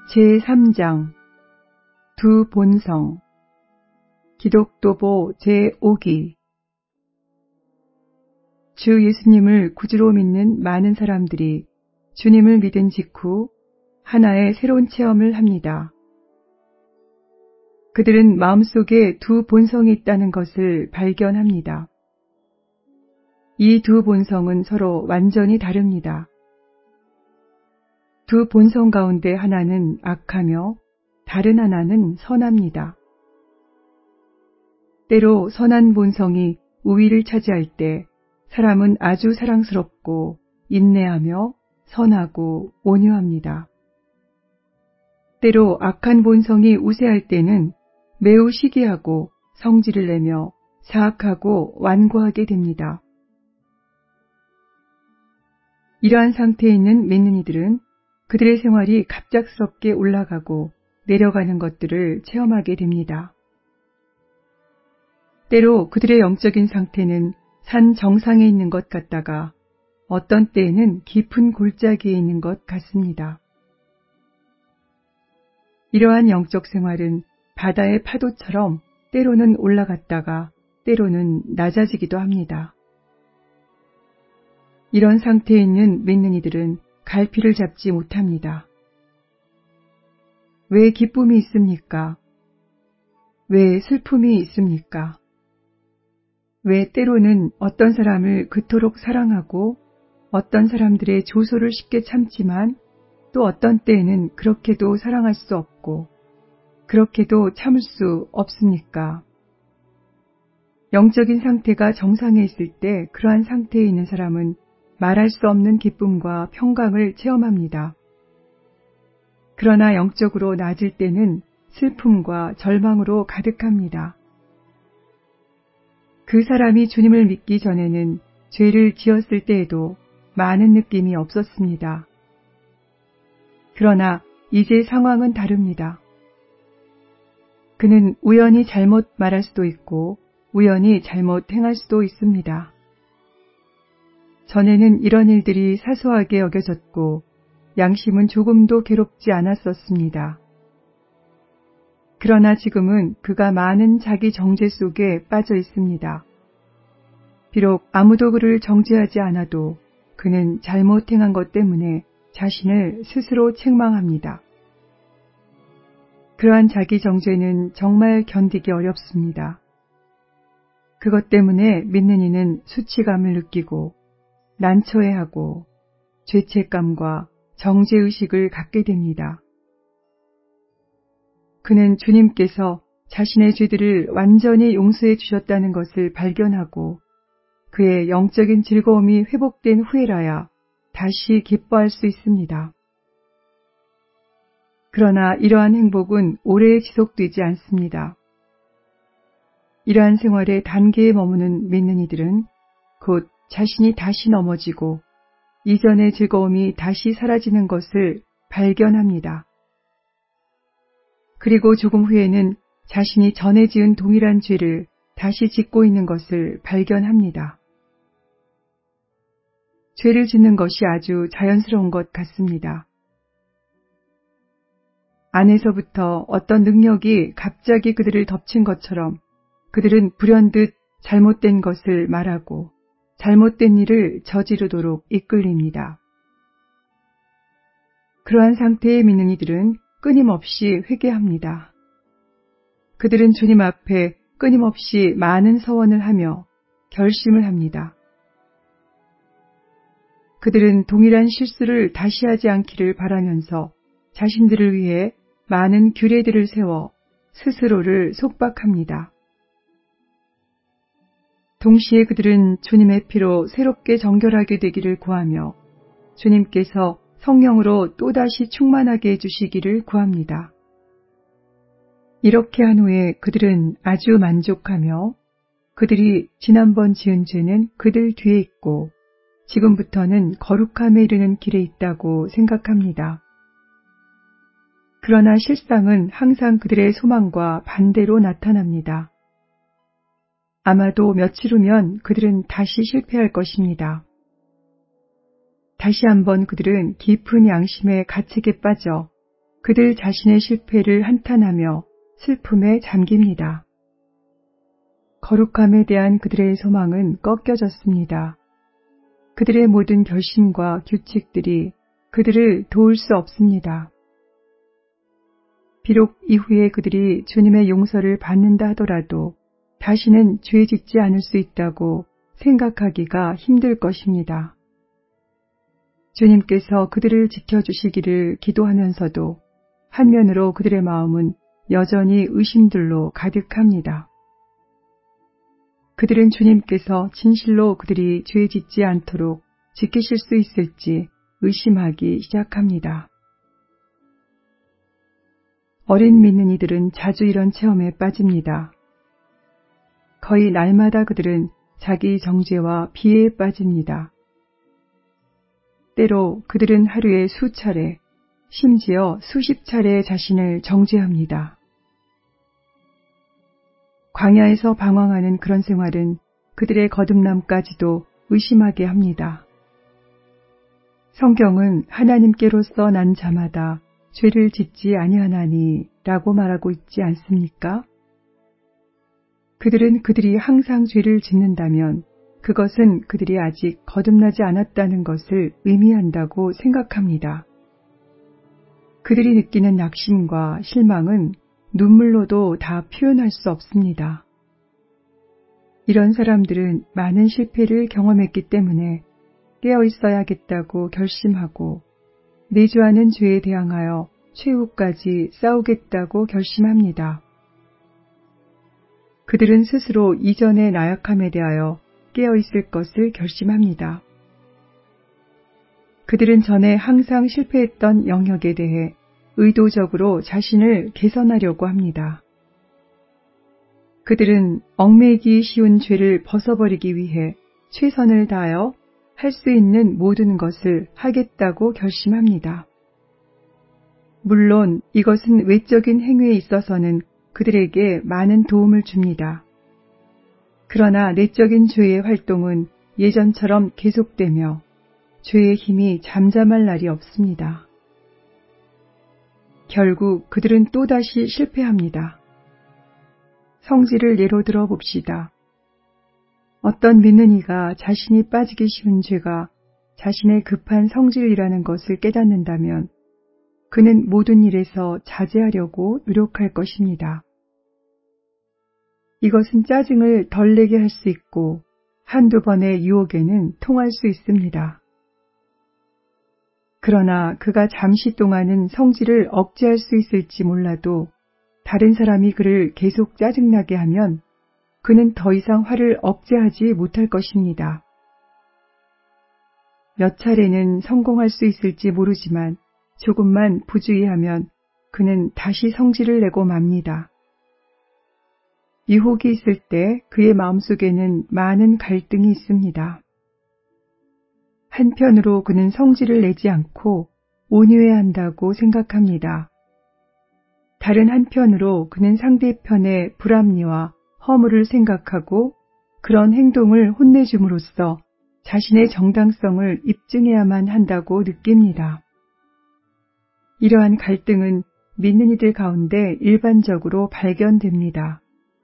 제3장 두 본성 기독도보 제5기 주 예수님을 구주로 믿는 많은 사람들이 주님을 믿은 직후 하나의 새로운 체험을 합니다. 그들은 마음속에 두 본성이 있다는 것을 발견합니다. 이 두 본성은 서로 완전히 다릅니다. 두 본성 가운데 하나는 악하며 다른 하나는 선합니다. 때로 선한 본성이 우위를 차지할 때 사람은 아주 사랑스럽고 인내하며 선하고 온유합니다. 때로 악한 본성이 우세할 때는 매우 시기하고 성질을 내며 사악하고 완고하게 됩니다. 이러한 상태에 있는 믿는 이들은 그들의 생활이 갑작스럽게 올라가고 내려가는 것들을 체험하게 됩니다. 때로 그들의 영적인 상태는 산 정상에 있는 것 같다가 어떤 때에는 깊은 골짜기에 있는 것 같습니다. 이러한 영적 생활은 바다의 파도처럼 때로는 올라갔다가 때로는 낮아지기도 합니다. 이런 상태에 있는 믿는 이들은 갈피를 잡지 못합니다. 왜 기쁨이 있습니까? 왜 슬픔이 있습니까? 왜 때로는 어떤 사람을 그토록 사랑하고 어떤 사람들의 조소를 쉽게 참지만 또 어떤 때에는 그렇게도 사랑할 수 없고 그렇게도 참을 수 없습니까? 영적인 상태가 정상에 있을 때 그러한 상태에 있는 사람은 말할 수 없는 기쁨과 평강을 체험합니다. 그러나 영적으로 낮을 때는 슬픔과 절망으로 가득합니다. 그 사람이 주님을 믿기 전에는 죄를 지었을 때에도 많은 느낌이 없었습니다. 그러나 이제 상황은 다릅니다. 그는 우연히 잘못 말할 수도 있고 우연히 잘못 행할 수도 있습니다. 전에는 이런 일들이 사소하게 여겨졌고 양심은 조금도 괴롭지 않았었습니다. 그러나 지금은 그가 많은 자기 정죄 속에 빠져 있습니다. 비록 아무도 그를 정죄하지 않아도 그는 잘못 행한 것 때문에 자신을 스스로 책망합니다. 그러한 자기 정죄는 정말 견디기 어렵습니다. 그것 때문에 믿는 이는 수치감을 느끼고 난처해하고 죄책감과 정죄의식을 갖게 됩니다. 그는 주님께서 자신의 죄들을 완전히 용서해 주셨다는 것을 발견하고 그의 영적인 즐거움이 회복된 후에라야 다시 기뻐할 수 있습니다. 그러나 이러한 행복은 오래 지속되지 않습니다. 이러한 생활의 단계에 머무는 믿는 이들은 곧 자신이 다시 넘어지고 이전의 즐거움이 다시 사라지는 것을 발견합니다. 그리고 조금 후에는 자신이 전에 지은 동일한 죄를 다시 짓고 있는 것을 발견합니다. 죄를 짓는 것이 아주 자연스러운 것 같습니다. 안에서부터 어떤 능력이 갑자기 그들을 덮친 것처럼 그들은 불현듯 잘못된 것을 말하고 잘못된 일을 저지르도록 이끌립니다. 그러한 상태의 믿는 이들은 끊임없이 회개합니다. 그들은 주님 앞에 끊임없이 많은 서원을 하며 결심을 합니다. 그들은 동일한 실수를 다시 하지 않기를 바라면서 자신들을 위해 많은 규례들을 세워 스스로를 속박합니다. 동시에 그들은 주님의 피로 새롭게 정결하게 되기를 구하며 주님께서 성령으로 또다시 충만하게 해주시기를 구합니다. 이렇게 한 후에 그들은 아주 만족하며 그들이 지난번 지은 죄는 그들 뒤에 있고 지금부터는 거룩함에 이르는 길에 있다고 생각합니다. 그러나 실상은 항상 그들의 소망과 반대로 나타납니다. 아마도 며칠 후면 그들은 다시 실패할 것입니다. 다시 한번 그들은 깊은 양심의 가책에 빠져 그들 자신의 실패를 한탄하며 슬픔에 잠깁니다. 거룩함에 대한 그들의 소망은 꺾여졌습니다. 그들의 모든 결심과 규칙들이 그들을 도울 수 없습니다. 비록 이후에 그들이 주님의 용서를 받는다 하더라도 다시는 죄 짓지 않을 수 있다고 생각하기가 힘들 것입니다. 주님께서 그들을 지켜주시기를 기도하면서도 한면으로 그들의 마음은 여전히 의심들로 가득합니다. 그들은 주님께서 진실로 그들이 죄 짓지 않도록 지키실 수 있을지 의심하기 시작합니다. 어린 믿는 이들은 자주 이런 체험에 빠집니다. 거의 날마다 그들은 자기 정죄와 비애에 빠집니다. 때로 그들은 하루에 수차례, 심지어 수십 차례 자신을 정죄합니다. 광야에서 방황하는 그런 생활은 그들의 거듭남까지도 의심하게 합니다. 성경은 하나님께로서 난 자마다 죄를 짓지 아니하나니 라고 말하고 있지 않습니까? 그들이 항상 죄를 짓는다면 그것은 그들이 아직 거듭나지 않았다는 것을 의미한다고 생각합니다. 그들이 느끼는 낙심과 실망은 눈물로도 다 표현할 수 없습니다. 이런 사람들은 많은 실패를 경험했기 때문에 깨어 있어야겠다고 결심하고 내주하는 죄에 대항하여 최후까지 싸우겠다고 결심합니다. 그들은 스스로 이전의 나약함에 대하여 깨어 있을 것을 결심합니다. 그들은 전에 항상 실패했던 영역에 대해 의도적으로 자신을 개선하려고 합니다. 그들은 얽매이기 쉬운 죄를 벗어버리기 위해 최선을 다하여 할 수 있는 모든 것을 하겠다고 결심합니다. 물론 이것은 외적인 행위에 있어서는 그들에게 많은 도움을 줍니다. 그러나 내적인 죄의 활동은 예전처럼 계속되며 죄의 힘이 잠잠할 날이 없습니다. 결국 그들은 또다시 실패합니다. 성질을 예로 들어 봅시다. 어떤 믿는 이가 자신이 빠지기 쉬운 죄가 자신의 급한 성질이라는 것을 깨닫는다면 그는 모든 일에서 자제하려고 노력할 것입니다. 이것은 짜증을 덜 내게 할 수 있고 한두 번의 유혹에는 통할 수 있습니다. 그러나 그가 잠시 동안은 성질을 억제할 수 있을지 몰라도 다른 사람이 그를 계속 짜증나게 하면 그는 더 이상 화를 억제하지 못할 것입니다. 몇 차례는 성공할 수 있을지 모르지만 조금만 부주의하면 그는 다시 성질을 내고 맙니다. 유혹이 있을 때 그의 마음속에는 많은 갈등이 있습니다. 한편으로 그는 성질을 내지 않고 온유해야 한다고 생각합니다. 다른 한편으로 그는 상대편의 불합리와 허물을 생각하고 그런 행동을 혼내줌으로써 자신의 정당성을 입증해야만 한다고 느낍니다. 이러한 갈등은 믿는 이들 가운데 일반적으로 발견됩니다.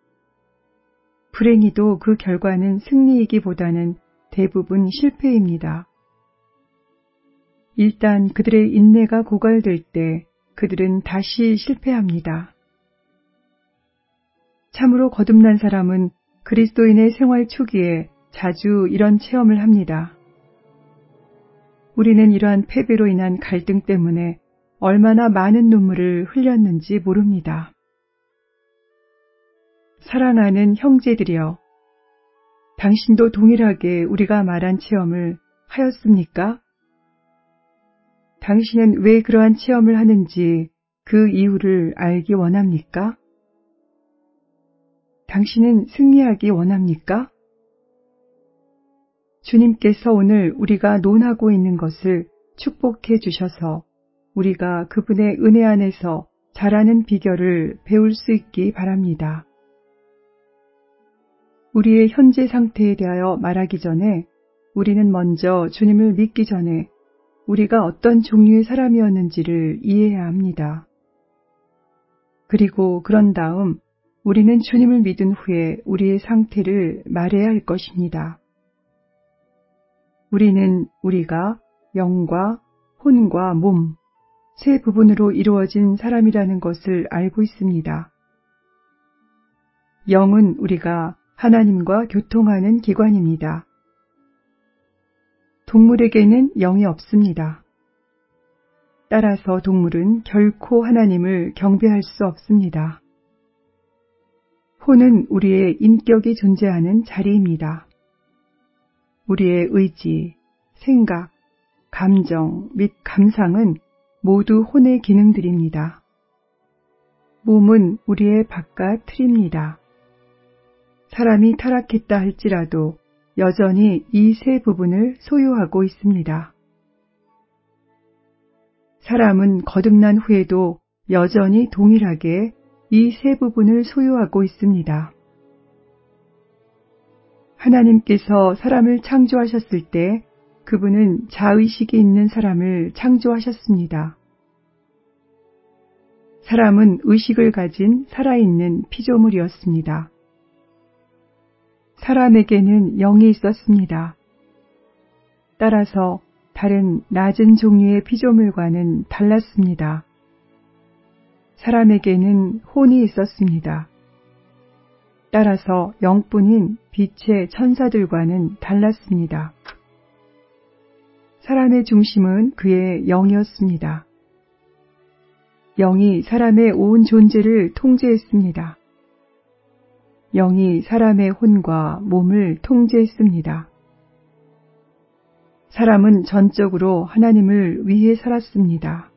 불행히도 그 결과는 승리이기보다는 대부분 실패입니다. 일단 그들의 인내가 고갈될 때 그들은 다시 실패합니다. 참으로 거듭난 사람은 그리스도인의 생활 초기에 자주 이런 체험을 합니다. 우리는 이러한 패배로 인한 갈등 때문에 얼마나 많은 눈물을 흘렸는지 모릅니다. 사랑하는 형제들이여, 당신도 동일하게 우리가 말한 체험을 하였습니까? 당신은 왜 그러한 체험을 하는지 그 이유를 알기 원합니까? 당신은 승리하기 원합니까? 주님께서 오늘 우리가 논하고 있는 것을 축복해 주셔서 우리가 그분의 은혜 안에서 자라는 비결을 배울 수 있기 바랍니다. 우리의 현재 상태에 대하여 말하기 전에 우리는 먼저 주님을 믿기 전에 우리가 어떤 종류의 사람이었는지를 이해해야 합니다. 그리고 그런 다음 우리는 주님을 믿은 후에 우리의 상태를 말해야 할 것입니다. 우리는 우리가 영과 혼과 몸, 세 부분으로 이루어진 사람이라는 것을 알고 있습니다. 영은 우리가 하나님과 교통하는 기관입니다. 동물에게는 영이 없습니다. 따라서 동물은 결코 하나님을 경배할 수 없습니다. 혼은 우리의 인격이 존재하는 자리입니다. 우리의 의지, 생각, 감정 및 감상은 모두 혼의 기능들입니다. 몸은 우리의 바깥 틀입니다. 사람이 타락했다 할지라도 여전히 이 세 부분을 소유하고 있습니다. 사람은 거듭난 후에도 여전히 동일하게 이 세 부분을 소유하고 있습니다. 하나님께서 사람을 창조하셨을 때 그분은 자의식이 있는 사람을 창조하셨습니다. 사람은 의식을 가진 살아있는 피조물이었습니다. 사람에게는 영이 있었습니다. 따라서 다른 낮은 종류의 피조물과는 달랐습니다. 사람에게는 혼이 있었습니다. 따라서 영뿐인 빛의 천사들과는 달랐습니다. 사람의 중심은 그의 영이었습니다. 영이 사람의 온 존재를 통제했습니다. 영이 사람의 혼과 몸을 통제했습니다. 사람은 전적으로 하나님을 위해 살았습니다.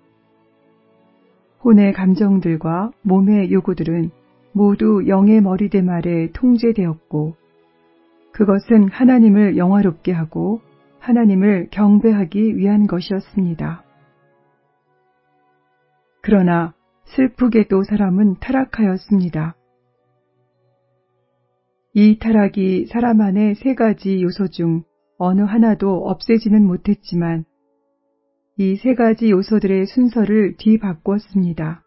혼의 감정들과 몸의 요구들은 모두 영의 머리대 아래 통제되었고 그것은 하나님을 영화롭게 하고 하나님을 경배하기 위한 것이었습니다. 그러나 슬프게도 사람은 타락하였습니다. 이 타락이 사람 안의 세 가지 요소 중 어느 하나도 없애지는 못했지만 이 세 가지 요소들의 순서를 뒤바꾸었습니다.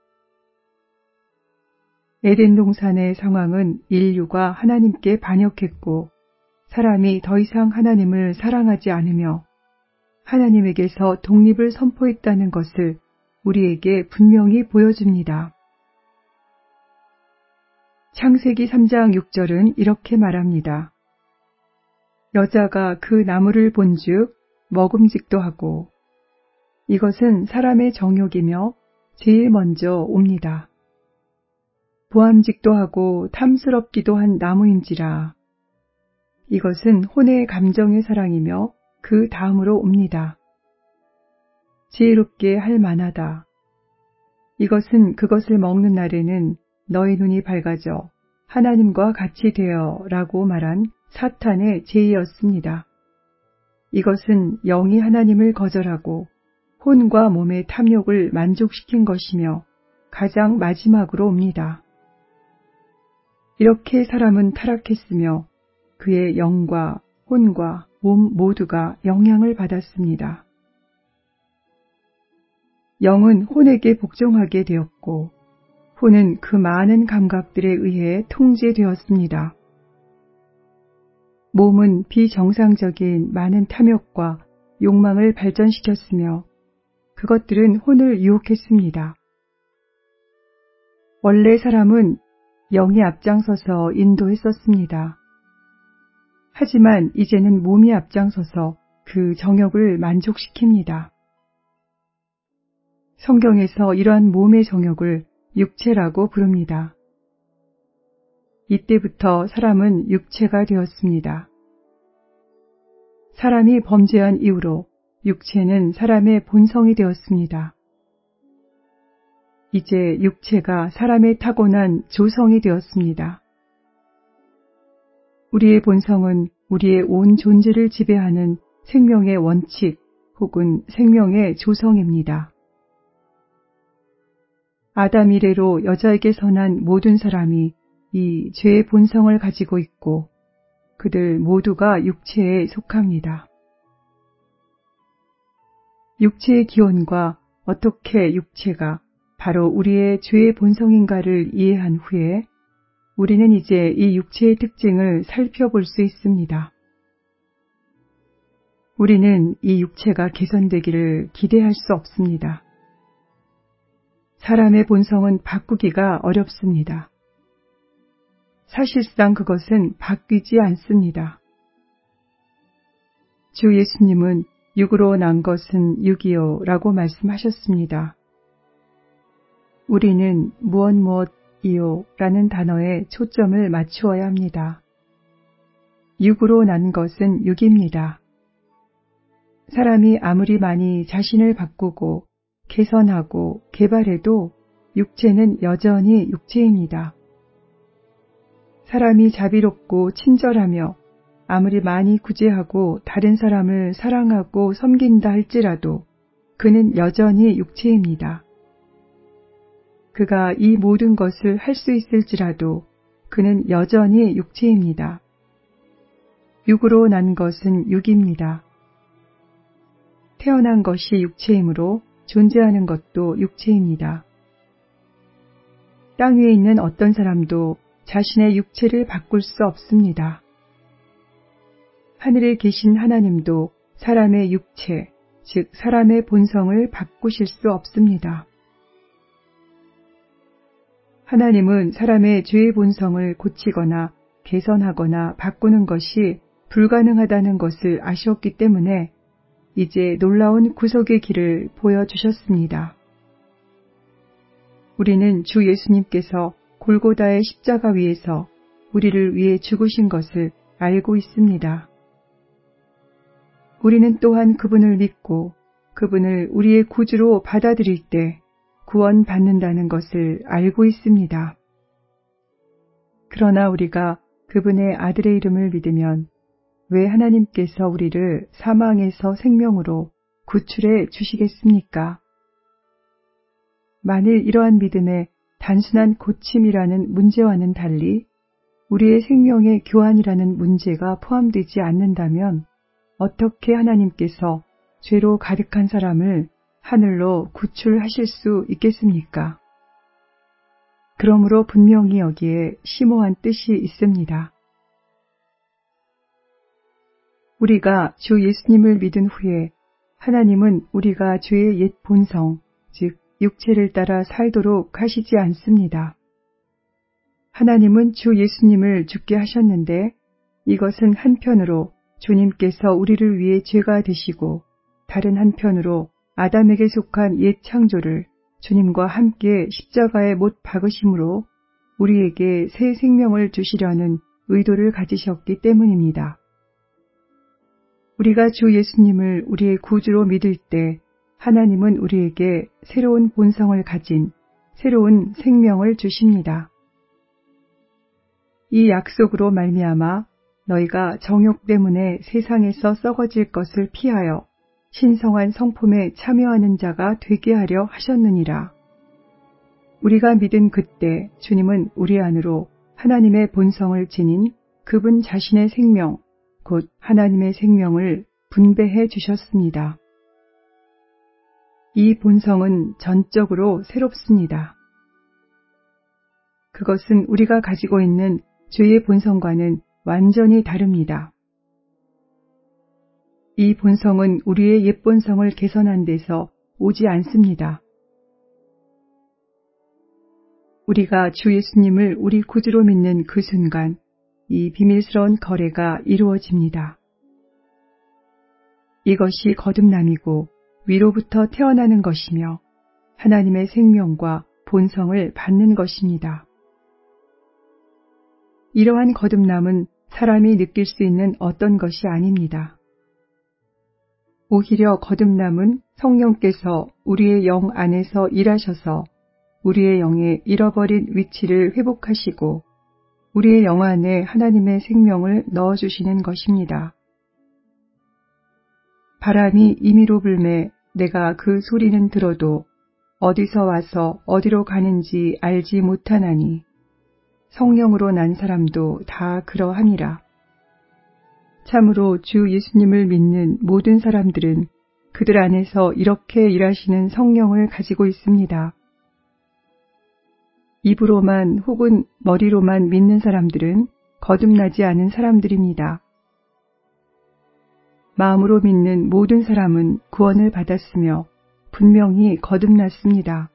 에덴 동산의 상황은 인류가 하나님께 반역했고 사람이 더 이상 하나님을 사랑하지 않으며 하나님에게서 독립을 선포했다는 것을 우리에게 분명히 보여줍니다. 창세기 3장 6절은 이렇게 말합니다. 여자가 그 나무를 본즉 먹음직도 하고 이것은 사람의 정욕이며 제일 먼저 옵니다. 보암직도 하고 탐스럽기도 한 나무인지라 이것은 혼의 감정의 사랑이며 그 다음으로 옵니다. 지혜롭게 할 만하다. 이것은 그것을 먹는 날에는 너의 눈이 밝아져 하나님과 같이 되어 라고 말한 사탄의 제의였습니다. 이것은 영이 하나님을 거절하고 혼과 몸의 탐욕을 만족시킨 것이며 가장 마지막으로 옵니다. 이렇게 사람은 타락했으며 그의 영과 혼과 몸 모두가 영향을 받았습니다. 영은 혼에게 복종하게 되었고 혼은 그 많은 감각들에 의해 통제되었습니다. 몸은 비정상적인 많은 탐욕과 욕망을 발전시켰으며 그것들은 혼을 유혹했습니다. 원래 사람은 영이 앞장서서 인도했었습니다. 하지만 이제는 몸이 앞장서서 그 정욕을 만족시킵니다. 성경에서 이러한 몸의 정욕을 육체라고 부릅니다. 이때부터 사람은 육체가 되었습니다. 사람이 범죄한 이후로 육체는 사람의 본성이 되었습니다. 이제 육체가 사람의 타고난 조성이 되었습니다. 우리의 본성은 우리의 온 존재를 지배하는 생명의 원칙 혹은 생명의 조성입니다. 아담 이래로 여자에게서 난 모든 사람이 이 죄의 본성을 가지고 있고 그들 모두가 육체에 속합니다. 육체의 기원과 어떻게 육체가 바로 우리의 죄의 본성인가를 이해한 후에 우리는 이제 이 육체의 특징을 살펴볼 수 있습니다. 우리는 이 육체가 개선되기를 기대할 수 없습니다. 사람의 본성은 바꾸기가 어렵습니다. 사실상 그것은 바뀌지 않습니다. 주 예수님은 육으로 난 것은 육이요 라고 말씀하셨습니다. 우리는 무엇이요 라는 단어에 초점을 맞추어야 합니다. 육으로 난 것은 육입니다. 사람이 아무리 많이 자신을 바꾸고 개선하고 개발해도 육체는 여전히 육체입니다. 사람이 자비롭고 친절하며 아무리 많이 구제하고 다른 사람을 사랑하고 섬긴다 할지라도 그는 여전히 육체입니다. 그가 이 모든 것을 할 수 있을지라도 그는 여전히 육체입니다. 육으로 난 것은 육입니다. 태어난 것이 육체이므로 존재하는 것도 육체입니다. 땅 위에 있는 어떤 사람도 자신의 육체를 바꿀 수 없습니다. 하늘에 계신 하나님도 사람의 육체, 즉 사람의 본성을 바꾸실 수 없습니다. 하나님은 사람의 죄의 본성을 고치거나 개선하거나 바꾸는 것이 불가능하다는 것을 아셨기 때문에 이제 놀라운 구속의 길을 보여주셨습니다. 우리는 주 예수님께서 골고다의 십자가 위에서 우리를 위해 죽으신 것을 알고 있습니다. 우리는 또한 그분을 믿고 그분을 우리의 구주로 받아들일 때 구원받는다는 것을 알고 있습니다. 그러나 우리가 그분의 아들의 이름을 믿으면 왜 하나님께서 우리를 사망에서 생명으로 구출해 주시겠습니까? 만일 이러한 믿음에 단순한 고침이라는 문제와는 달리 우리의 생명의 교환이라는 문제가 포함되지 않는다면 어떻게 하나님께서 죄로 가득한 사람을 하늘로 구출하실 수 있겠습니까? 그러므로 분명히 여기에 심오한 뜻이 있습니다. 우리가 주 예수님을 믿은 후에 하나님은 우리가 죄의 옛 본성, 즉 육체를 따라 살도록 하시지 않습니다. 하나님은 주 예수님을 죽게 하셨는데 이것은 한편으로 주님께서 우리를 위해 죄가 되시고 다른 한편으로 아담에게 속한 옛 창조를 주님과 함께 십자가에 못 박으심으로 우리에게 새 생명을 주시려는 의도를 가지셨기 때문입니다. 우리가 주 예수님을 우리의 구주로 믿을 때 하나님은 우리에게 새로운 본성을 가진 새로운 생명을 주십니다. 이 약속으로 말미암아 너희가 정욕 때문에 세상에서 썩어질 것을 피하여 신성한 성품에 참여하는 자가 되게 하려 하셨느니라. 우리가 믿은 그때 주님은 우리 안으로 하나님의 본성을 지닌 그분 자신의 생명, 곧 하나님의 생명을 분배해 주셨습니다. 이 본성은 전적으로 새롭습니다. 그것은 우리가 가지고 있는 죄의 본성과는 완전히 다릅니다. 이 본성은 우리의 옛 본성을 개선한 데서 오지 않습니다. 우리가 주 예수님을 우리 구주로 믿는 그 순간 이 비밀스러운 거래가 이루어집니다. 이것이 거듭남이고 위로부터 태어나는 것이며 하나님의 생명과 본성을 받는 것입니다. 이러한 거듭남은 사람이 느낄 수 있는 어떤 것이 아닙니다. 오히려 거듭남은 성령께서 우리의 영 안에서 일하셔서 우리의 영의 잃어버린 위치를 회복하시고 우리의 영 안에 하나님의 생명을 넣어주시는 것입니다. 바람이 임의로 불매 내가 그 소리는 들어도 어디서 와서 어디로 가는지 알지 못하나니 성령으로 난 사람도 다 그러하니라. 참으로 주 예수님을 믿는 모든 사람들은 그들 안에서 이렇게 일하시는 성령을 가지고 있습니다. 입으로만 혹은 머리로만 믿는 사람들은 거듭나지 않은 사람들입니다. 마음으로 믿는 모든 사람은 구원을 받았으며 분명히 거듭났습니다.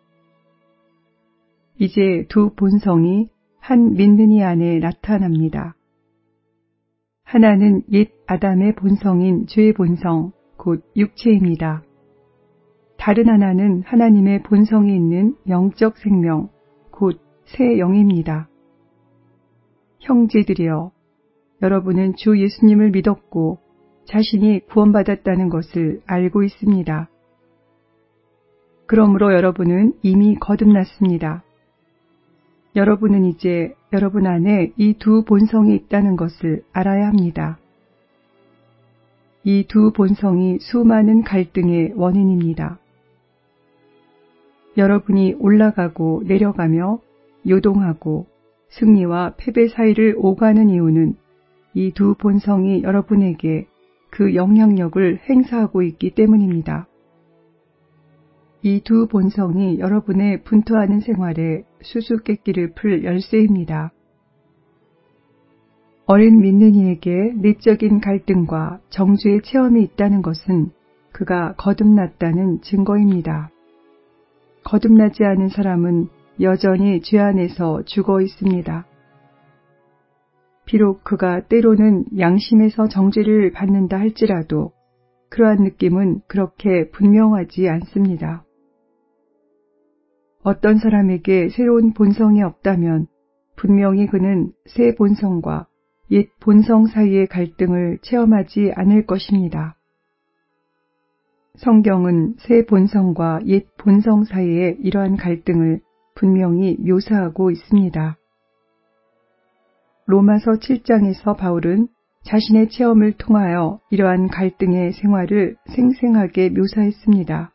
이제 두 본성이 한 믿는 이 안에 나타납니다. 하나는 옛 아담의 본성인 죄의 본성, 곧 육체입니다. 다른 하나는 하나님의 본성이 있는 영적 생명, 곧 새 영입니다. 형제들이여, 여러분은 주 예수님을 믿었고 자신이 구원받았다는 것을 알고 있습니다. 그러므로 여러분은 이미 거듭났습니다. 여러분은 이제 여러분 안에 이 두 본성이 있다는 것을 알아야 합니다. 이 두 본성이 수많은 갈등의 원인입니다. 여러분이 올라가고 내려가며 요동하고 승리와 패배 사이를 오가는 이유는 이 두 본성이 여러분에게 그 영향력을 행사하고 있기 때문입니다. 이 두 본성이 여러분의 분투하는 생활에 수수께끼를 풀 열쇠입니다. 어린 믿는 이에게 내적인 갈등과 정죄의 체험이 있다는 것은 그가 거듭났다는 증거입니다. 거듭나지 않은 사람은 여전히 죄 안에서 죽어 있습니다. 비록 그가 때로는 양심에서 정죄를 받는다 할지라도 그러한 느낌은 그렇게 분명하지 않습니다. 어떤 사람에게 새로운 본성이 없다면 분명히 그는 새 본성과 옛 본성 사이의 갈등을 체험하지 않을 것입니다. 성경은 새 본성과 옛 본성 사이의 이러한 갈등을 분명히 묘사하고 있습니다. 로마서 7장에서 바울은 자신의 체험을 통하여 이러한 갈등의 생활을 생생하게 묘사했습니다.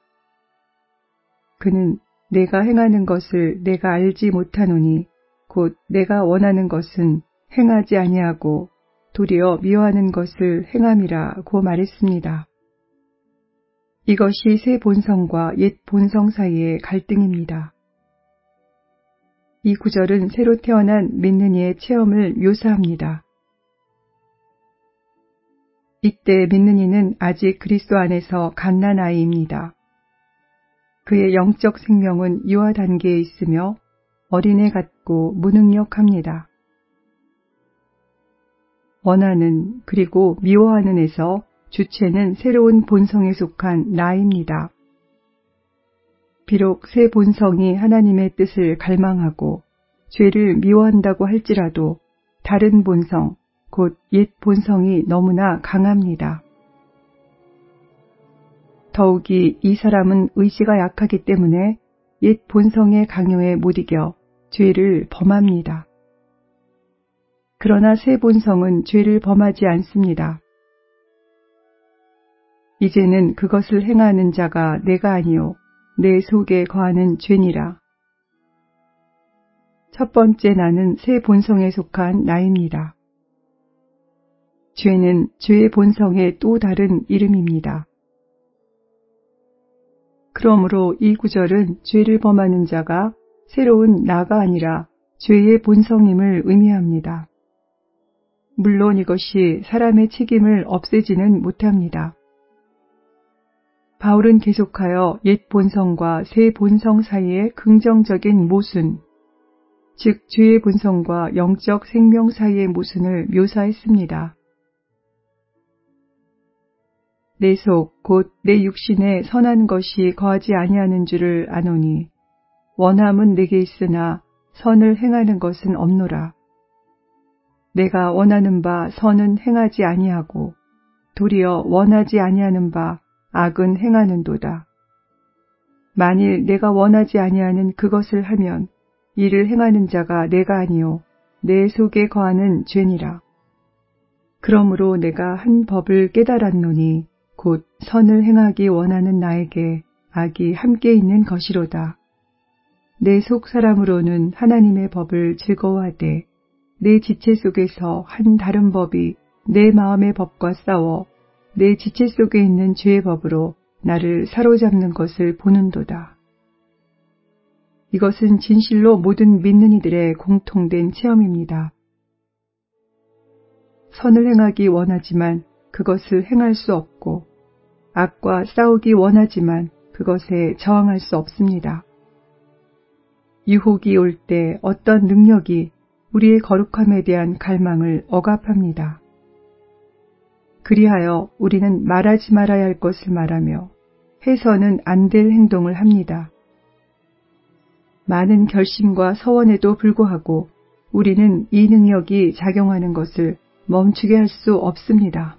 그는 내가 행하는 것을 내가 알지 못하노니 곧 내가 원하는 것은 행하지 아니하고 도리어 미워하는 것을 행함이라고 말했습니다. 이것이 새 본성과 옛 본성 사이의 갈등입니다. 이 구절은 새로 태어난 믿는 이의 체험을 묘사합니다. 이때 믿는 이는 아직 그리스도 안에서 갓난아이입니다. 그의 영적 생명은 유아 단계에 있으며 어린애 같고 무능력합니다. 원하는 그리고 미워하는 에서 주체는 새로운 본성에 속한 나입니다. 비록 새 본성이 하나님의 뜻을 갈망하고 죄를 미워한다고 할지라도 다른 본성, 곧 옛 본성이 너무나 강합니다. 더욱이 이 사람은 의지가 약하기 때문에 옛 본성의 강요에 못 이겨 죄를 범합니다. 그러나 새 본성은 죄를 범하지 않습니다. 이제는 그것을 행하는 자가 내가 아니요 내 속에 거하는 죄니라. 첫 번째 나는 새 본성에 속한 나입니다. 죄는 죄의 본성의 또 다른 이름입니다. 그러므로 이 구절은 죄를 범하는 자가 새로운 나가 아니라 죄의 본성임을 의미합니다. 물론 이것이 사람의 책임을 없애지는 못합니다. 바울은 계속하여 옛 본성과 새 본성 사이의 긍정적인 모순, 즉 죄의 본성과 영적 생명 사이의 모순을 묘사했습니다. 내 속 곧 내 육신에 선한 것이 거하지 아니하는 줄을 아노니 원함은 내게 있으나 선을 행하는 것은 없노라. 내가 원하는 바 선은 행하지 아니하고 도리어 원하지 아니하는 바 악은 행하는도다. 만일 내가 원하지 아니하는 그것을 하면 이를 행하는 자가 내가 아니요 내 속에 거하는 죄니라. 그러므로 내가 한 법을 깨달았노니 곧 선을 행하기 원하는 나에게 악이 함께 있는 것이로다. 내 속 사람으로는 하나님의 법을 즐거워하되 내 지체 속에서 한 다른 법이 내 마음의 법과 싸워 내 지체 속에 있는 죄의 법으로 나를 사로잡는 것을 보는도다. 이것은 진실로 모든 믿는 이들의 공통된 체험입니다. 선을 행하기 원하지만 그것을 행할 수 없고 악과 싸우기 원하지만 그것에 저항할 수 없습니다. 유혹이 올 때 어떤 능력이 우리의 거룩함에 대한 갈망을 억압합니다. 그리하여 우리는 말하지 말아야 할 것을 말하며 해서는 안 될 행동을 합니다. 많은 결심과 서원에도 불구하고 우리는 이 능력이 작용하는 것을 멈추게 할 수 없습니다.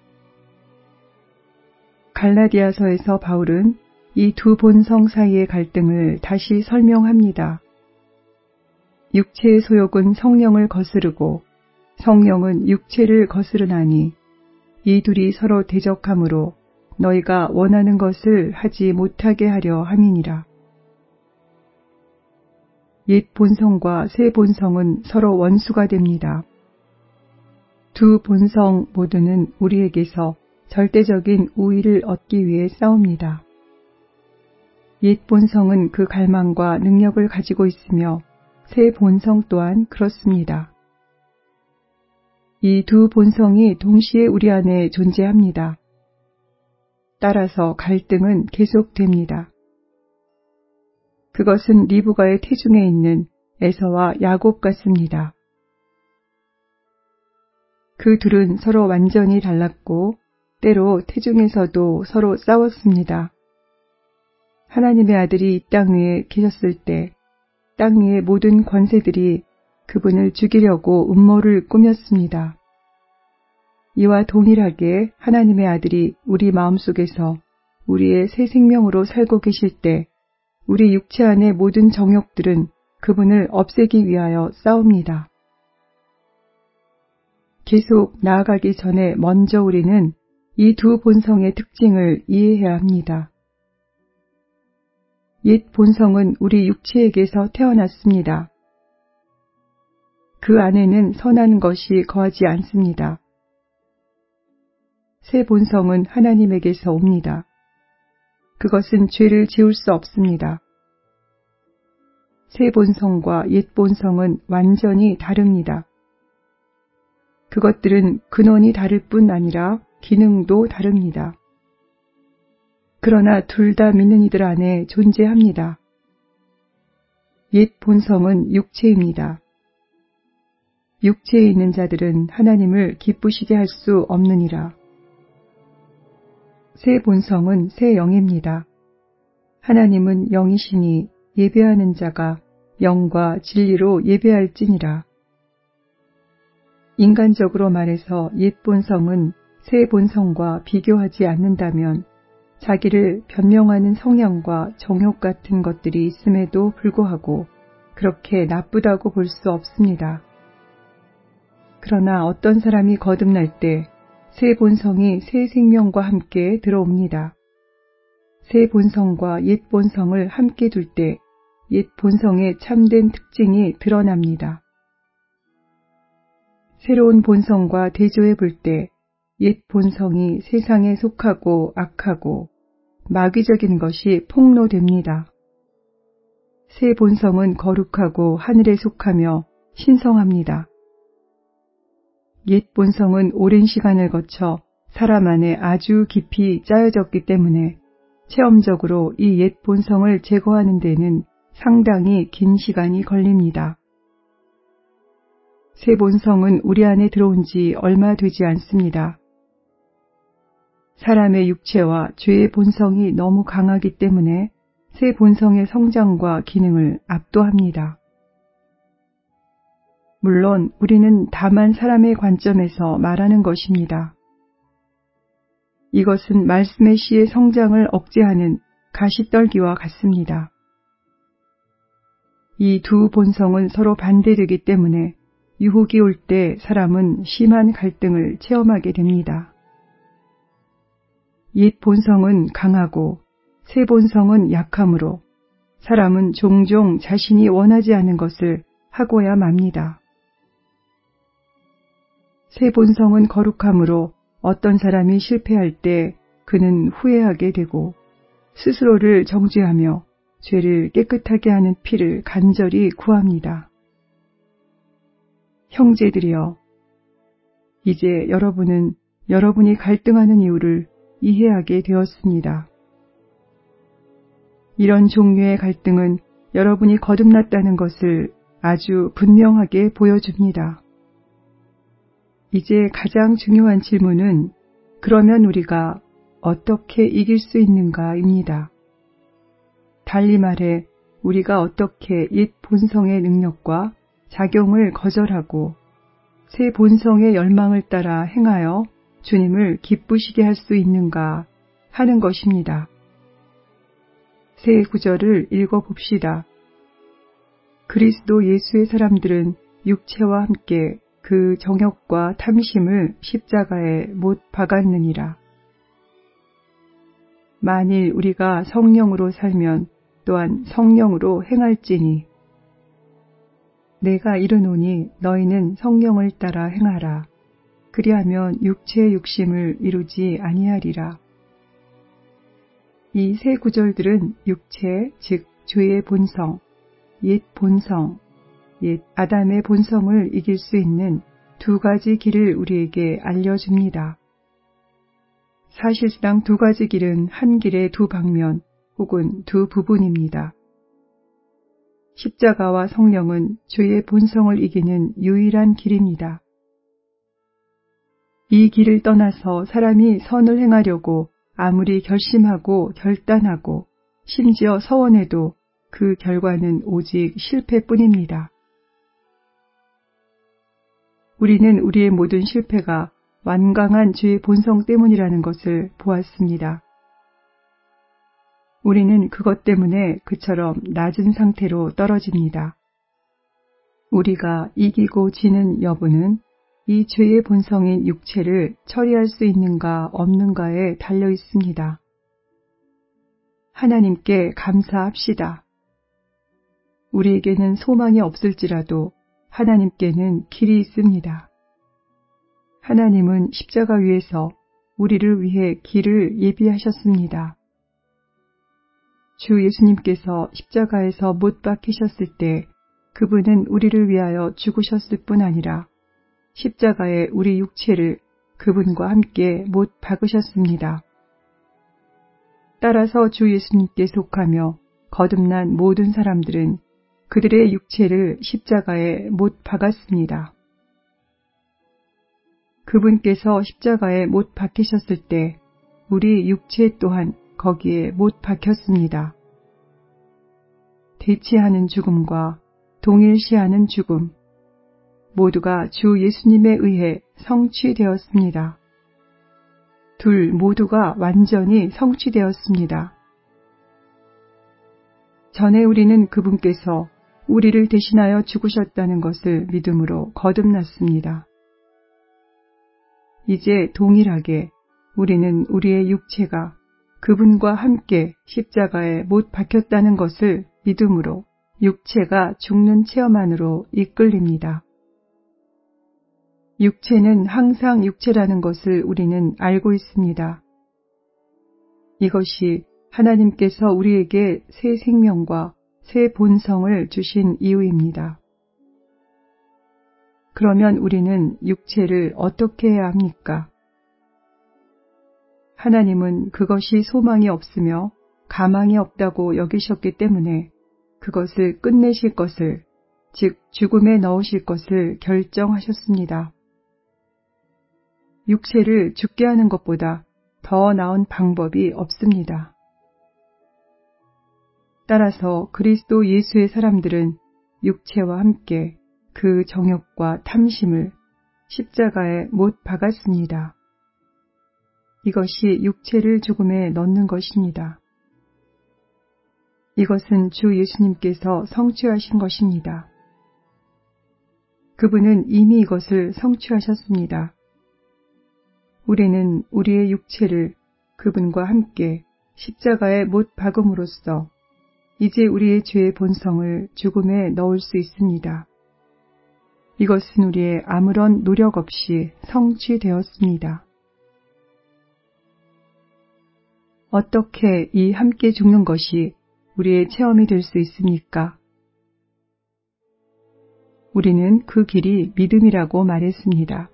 갈라디아서에서 바울은 이 두 본성 사이의 갈등을 다시 설명합니다. 육체의 소욕은 성령을 거스르고 성령은 육체를 거스르나니 이 둘이 서로 대적하므로 너희가 원하는 것을 하지 못하게 하려 함이니라. 옛 본성과 새 본성은 서로 원수가 됩니다. 두 본성 모두는 우리에게서 절대적인 우위를 얻기 위해 싸웁니다. 옛 본성은 그 갈망과 능력을 가지고 있으며 새 본성 또한 그렇습니다. 이 두 본성이 동시에 우리 안에 존재합니다. 따라서 갈등은 계속됩니다. 그것은 리브가의 태중에 있는 에서와 야곱 같습니다. 그 둘은 서로 완전히 달랐고 때로 태중에서도 서로 싸웠습니다. 하나님의 아들이 이 땅 위에 계셨을 때 땅 위의 모든 권세들이 그분을 죽이려고 음모를 꾸몄습니다. 이와 동일하게 하나님의 아들이 우리 마음속에서 우리의 새 생명으로 살고 계실 때 우리 육체 안의 모든 정욕들은 그분을 없애기 위하여 싸웁니다. 계속 나아가기 전에 먼저 우리는 이 두 본성의 특징을 이해해야 합니다. 옛 본성은 우리 육체에게서 태어났습니다. 그 안에는 선한 것이 거하지 않습니다. 새 본성은 하나님에게서 옵니다. 그것은 죄를 지을 수 없습니다. 새 본성과 옛 본성은 완전히 다릅니다. 그것들은 근원이 다를 뿐 아니라 기능도 다릅니다. 그러나 둘 다 믿는 이들 안에 존재합니다. 옛 본성은 육체입니다. 육체에 있는 자들은 하나님을 기쁘시게 할 수 없느니라. 새 본성은 새 영입니다. 하나님은 영이시니 예배하는 자가 영과 진리로 예배할지니라. 인간적으로 말해서 옛 본성은 새 본성과 비교하지 않는다면 자기를 변명하는 성향과 정욕 같은 것들이 있음에도 불구하고 그렇게 나쁘다고 볼 수 없습니다. 그러나 어떤 사람이 거듭날 때 새 본성이 새 생명과 함께 들어옵니다. 새 본성과 옛 본성을 함께 둘 때 옛 본성의 참된 특징이 드러납니다. 새로운 본성과 대조해 볼 때 옛 본성이 세상에 속하고 악하고 마귀적인 것이 폭로됩니다. 새 본성은 거룩하고 하늘에 속하며 신성합니다. 옛 본성은 오랜 시간을 거쳐 사람 안에 아주 깊이 짜여졌기 때문에 체험적으로 이 옛 본성을 제거하는 데는 상당히 긴 시간이 걸립니다. 새 본성은 우리 안에 들어온 지 얼마 되지 않습니다. 사람의 육체와 죄의 본성이 너무 강하기 때문에 새 본성의 성장과 기능을 압도합니다. 물론 우리는 다만 사람의 관점에서 말하는 것입니다. 이것은 말씀의 씨의 성장을 억제하는 가시떨기와 같습니다. 이 두 본성은 서로 반대되기 때문에 유혹이 올 때 사람은 심한 갈등을 체험하게 됩니다. 옛 본성은 강하고 새 본성은 약하므로 사람은 종종 자신이 원하지 않은 것을 하고야 맙니다. 새 본성은 거룩하므로 어떤 사람이 실패할 때 그는 후회하게 되고 스스로를 정죄하며 죄를 깨끗하게 하는 피를 간절히 구합니다. 형제들이여, 이제 여러분은 여러분이 갈등하는 이유를 이해하게 되었습니다. 이런 종류의 갈등은 여러분이 거듭났다는 것을 아주 분명하게 보여줍니다. 이제 가장 중요한 질문은 그러면 우리가 어떻게 이길 수 있는가입니다. 달리 말해 우리가 어떻게 옛 본성의 능력과 작용을 거절하고 새 본성의 열망을 따라 행하여 주님을 기쁘시게 할 수 있는가 하는 것입니다. 새 구절을 읽어봅시다. 그리스도 예수의 사람들은 육체와 함께 그 정욕과 탐심을 십자가에 못 박았느니라. 만일 우리가 성령으로 살면 또한 성령으로 행할지니 내가 이르노니 너희는 성령을 따라 행하라. 그리하면 육체의 욕심을 이루지 아니하리라. 이 세 구절들은 육체, 즉 죄의 본성, 옛 본성, 옛 아담의 본성을 이길 수 있는 두 가지 길을 우리에게 알려줍니다. 사실상 두 가지 길은 한 길의 두 방면 혹은 두 부분입니다. 십자가와 성령은 죄의 본성을 이기는 유일한 길입니다. 이 길을 떠나서 사람이 선을 행하려고 아무리 결심하고 결단하고 심지어 서원해도 그 결과는 오직 실패뿐입니다. 우리는 우리의 모든 실패가 완강한 죄의 본성 때문이라는 것을 보았습니다. 우리는 그것 때문에 그처럼 낮은 상태로 떨어집니다. 우리가 이기고 지는 여부는 이 죄의 본성인 육체를 처리할 수 있는가 없는가에 달려 있습니다. 하나님께 감사합시다. 우리에게는 소망이 없을지라도 하나님께는 길이 있습니다. 하나님은 십자가 위에서 우리를 위해 길을 예비하셨습니다. 주 예수님께서 십자가에서 못 박히셨을 때 그분은 우리를 위하여 죽으셨을 뿐 아니라 십자가에 우리 육체를 그분과 함께 못 박으셨습니다. 따라서 주 예수님께 속하며 거듭난 모든 사람들은 그들의 육체를 십자가에 못 박았습니다. 그분께서 십자가에 못 박히셨을 때 우리 육체 또한 거기에 못 박혔습니다. 대치하는 죽음과 동일시하는 죽음, 모두가 주 예수님에 의해 성취되었습니다. 둘 모두가 완전히 성취되었습니다. 전에 우리는 그분께서 우리를 대신하여 죽으셨다는 것을 믿음으로 거듭났습니다. 이제 동일하게 우리는 우리의 육체가 그분과 함께 십자가에 못 박혔다는 것을 믿음으로 육체가 죽는 체험 안으로 이끌립니다. 육체는 항상 육체라는 것을 우리는 알고 있습니다. 이것이 하나님께서 우리에게 새 생명과 새 본성을 주신 이유입니다. 그러면 우리는 육체를 어떻게 해야 합니까? 하나님은 그것이 소망이 없으며 가망이 없다고 여기셨기 때문에 그것을 끝내실 것을, 즉 죽음에 넣으실 것을 결정하셨습니다. 육체를 죽게 하는 것보다 더 나은 방법이 없습니다. 따라서 그리스도 예수의 사람들은 육체와 함께 그 정욕과 탐심을 십자가에 못 박았습니다. 이것이 육체를 죽음에 넣는 것입니다. 이것은 주 예수님께서 성취하신 것입니다. 그분은 이미 이것을 성취하셨습니다. 우리는 우리의 육체를 그분과 함께 십자가에 못 박음으로써 이제 우리의 죄의 본성을 죽음에 넣을 수 있습니다. 이것은 우리의 아무런 노력 없이 성취되었습니다. 어떻게 이 함께 죽는 것이 우리의 체험이 될 수 있습니까? 우리는 그 길이 믿음이라고 말했습니다.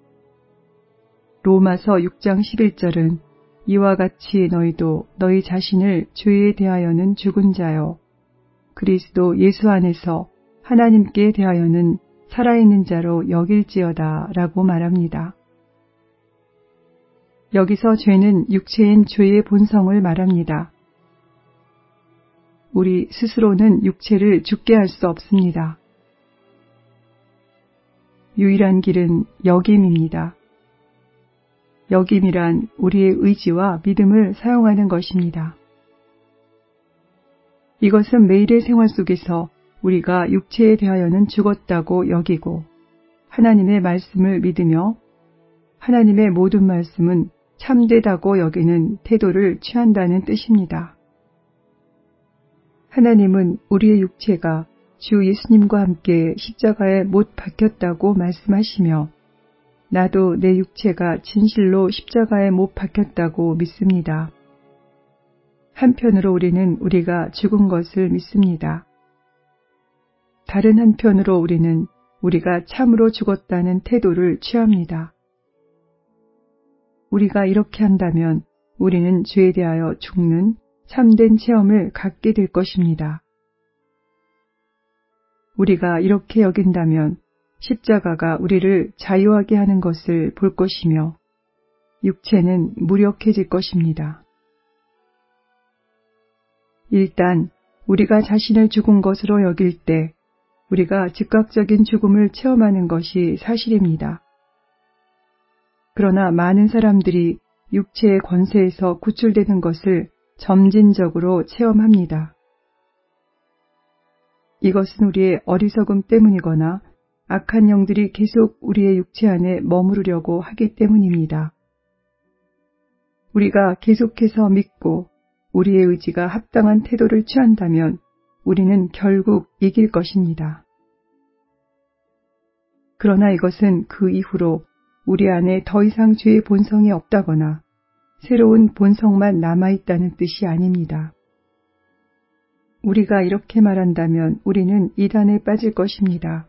로마서 6장 11절은 이와 같이 너희도 너희 자신을 죄에 대하여는 죽은 자요 그리스도 예수 안에서 하나님께 대하여는 살아있는 자로 여길지어다 라고 말합니다. 여기서 죄는 육체인 죄의 본성을 말합니다. 우리 스스로는 육체를 죽게 할 수 없습니다. 유일한 길은 역임입니다. 역임이란 우리의 의지와 믿음을 사용하는 것입니다. 이것은 매일의 생활 속에서 우리가 육체에 대하여는 죽었다고 여기고 하나님의 말씀을 믿으며 하나님의 모든 말씀은 참되다고 여기는 태도를 취한다는 뜻입니다. 하나님은 우리의 육체가 주 예수님과 함께 십자가에 못 박혔다고 말씀하시며 나도 내 육체가 진실로 십자가에 못 박혔다고 믿습니다. 한편으로 우리는 우리가 죽은 것을 믿습니다. 다른 한편으로 우리는 우리가 참으로 죽었다는 태도를 취합니다. 우리가 이렇게 한다면 우리는 죄에 대하여 죽는 참된 체험을 갖게 될 것입니다. 우리가 이렇게 여긴다면 십자가가 우리를 자유하게 하는 것을 볼 것이며 육체는 무력해질 것입니다. 일단 우리가 자신을 죽은 것으로 여길 때 우리가 즉각적인 죽음을 체험하는 것이 사실입니다. 그러나 많은 사람들이 육체의 권세에서 구출되는 것을 점진적으로 체험합니다. 이것은 우리의 어리석음 때문이거나 악한 영들이 계속 우리의 육체 안에 머무르려고 하기 때문입니다. 우리가 계속해서 믿고 우리의 의지가 합당한 태도를 취한다면 우리는 결국 이길 것입니다. 그러나 이것은 그 이후로 우리 안에 더 이상 죄의 본성이 없다거나 새로운 본성만 남아있다는 뜻이 아닙니다. 우리가 이렇게 말한다면 우리는 이단에 빠질 것입니다.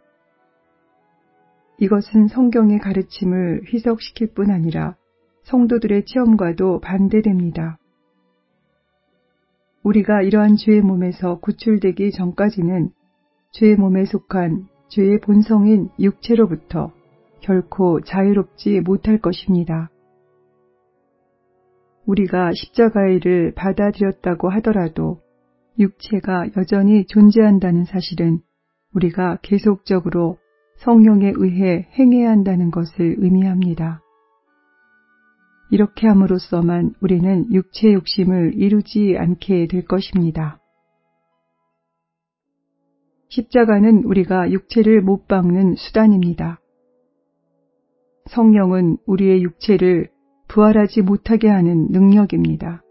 이것은 성경의 가르침을 희석시킬 뿐 아니라 성도들의 체험과도 반대됩니다. 우리가 이러한 죄의 몸에서 구출되기 전까지는 죄의 몸에 속한 죄의 본성인 육체로부터 결코 자유롭지 못할 것입니다. 우리가 십자가의 일을 받아들였다고 하더라도 육체가 여전히 존재한다는 사실은 우리가 계속적으로 성령에 의해 행해야 한다는 것을 의미합니다. 이렇게 함으로써만 우리는 육체의 욕심을 이루지 않게 될 것입니다. 십자가는 우리가 육체를 못 박는 수단입니다. 성령은 우리의 육체를 부활하지 못하게 하는 능력입니다.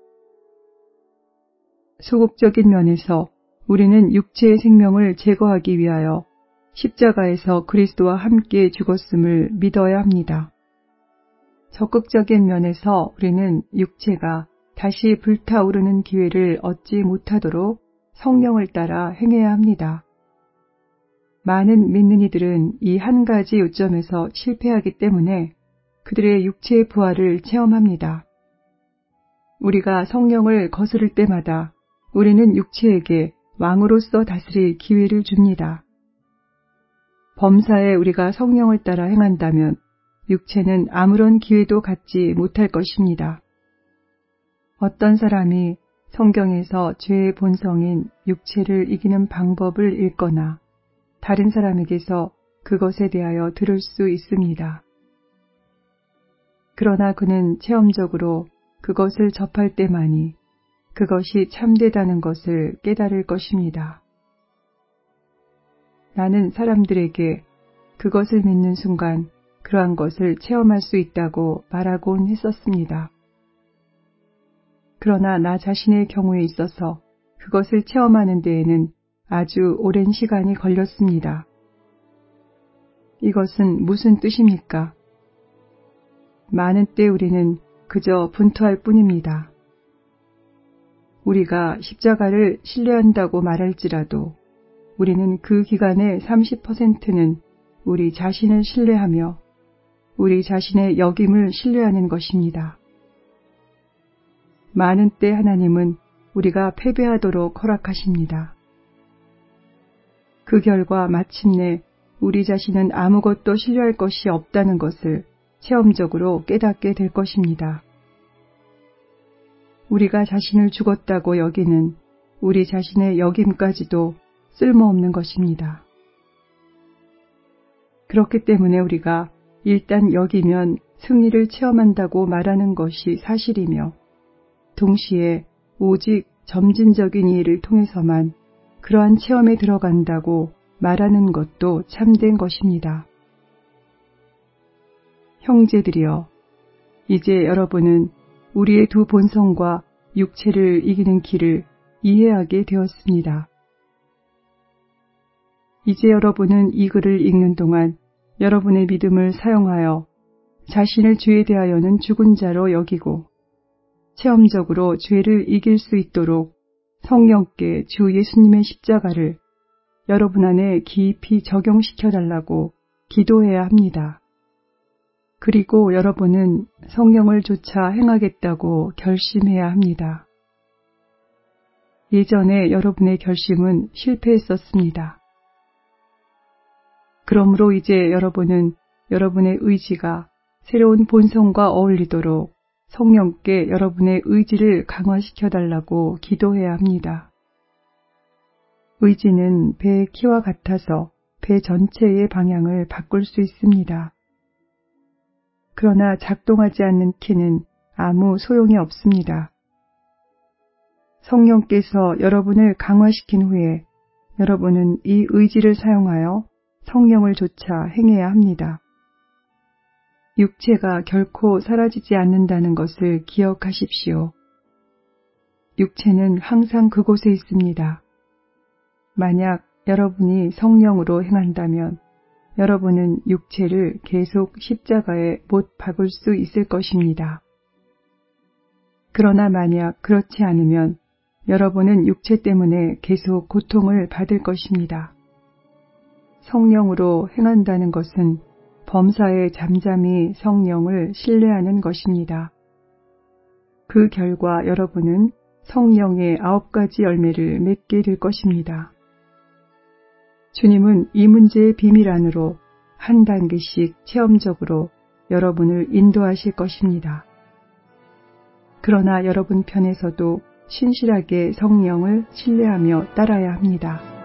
소극적인 면에서 우리는 육체의 생명을 제거하기 위하여 십자가에서 그리스도와 함께 죽었음을 믿어야 합니다. 적극적인 면에서 우리는 육체가 다시 불타오르는 기회를 얻지 못하도록 성령을 따라 행해야 합니다. 많은 믿는 이들은 이 한 가지 요점에서 실패하기 때문에 그들의 육체의 부활을 체험합니다. 우리가 성령을 거스를 때마다 우리는 육체에게 왕으로서 다스릴 기회를 줍니다. 범사에 우리가 성령을 따라 행한다면 육체는 아무런 기회도 갖지 못할 것입니다. 어떤 사람이 성경에서 죄의 본성인 육체를 이기는 방법을 읽거나 다른 사람에게서 그것에 대하여 들을 수 있습니다. 그러나 그는 체험적으로 그것을 접할 때만이 그것이 참되다는 것을 깨달을 것입니다. 나는 사람들에게 그것을 믿는 순간 그러한 것을 체험할 수 있다고 말하곤 했었습니다. 그러나 나 자신의 경우에 있어서 그것을 체험하는 데에는 아주 오랜 시간이 걸렸습니다. 이것은 무슨 뜻입니까? 많은 때 우리는 그저 분투할 뿐입니다. 우리가 십자가를 신뢰한다고 말할지라도 우리는 그 기간의 30%는 우리 자신을 신뢰하며 우리 자신의 역임을 신뢰하는 것입니다. 많은 때 하나님은 우리가 패배하도록 허락하십니다. 그 결과 마침내 우리 자신은 아무것도 신뢰할 것이 없다는 것을 체험적으로 깨닫게 될 것입니다. 우리가 자신을 죽었다고 여기는 우리 자신의 역임까지도 쓸모없는 것입니다. 그렇기 때문에 우리가 일단 여기면 승리를 체험한다고 말하는 것이 사실이며 동시에 오직 점진적인 이해를 통해서만 그러한 체험에 들어간다고 말하는 것도 참된 것입니다. 형제들이여, 이제 여러분은 우리의 두 본성과 육체를 이기는 길을 이해하게 되었습니다. 이제 여러분은 이 글을 읽는 동안 여러분의 믿음을 사용하여 자신을 죄에 대하여는 죽은 자로 여기고 체험적으로 죄를 이길 수 있도록 성령께 주 예수님의 십자가를 여러분 안에 깊이 적용시켜 달라고 기도해야 합니다. 그리고 여러분은 성령을 좇아 행하겠다고 결심해야 합니다. 예전에 여러분의 결심은 실패했었습니다. 그러므로 이제 여러분은 여러분의 의지가 새로운 본성과 어울리도록 성령께 여러분의 의지를 강화시켜 달라고 기도해야 합니다. 의지는 배의 키와 같아서 배 전체의 방향을 바꿀 수 있습니다. 그러나 작동하지 않는 키는 아무 소용이 없습니다. 성령께서 여러분을 강화시킨 후에 여러분은 이 의지를 사용하여 성령을 좇아 행해야 합니다. 육체가 결코 사라지지 않는다는 것을 기억하십시오. 육체는 항상 그곳에 있습니다. 만약 여러분이 성령으로 행한다면 여러분은 육체를 계속 십자가에 못 박을 수 있을 것입니다. 그러나 만약 그렇지 않으면 여러분은 육체 때문에 계속 고통을 받을 것입니다. 성령으로 행한다는 것은 범사에 잠잠히 성령을 신뢰하는 것입니다. 그 결과 여러분은 성령의 9가지 열매를 맺게 될 것입니다. 주님은 이 문제의 비밀 안으로 한 단계씩 체험적으로 여러분을 인도하실 것입니다. 그러나 여러분 편에서도 신실하게 성령을 신뢰하며 따라야 합니다.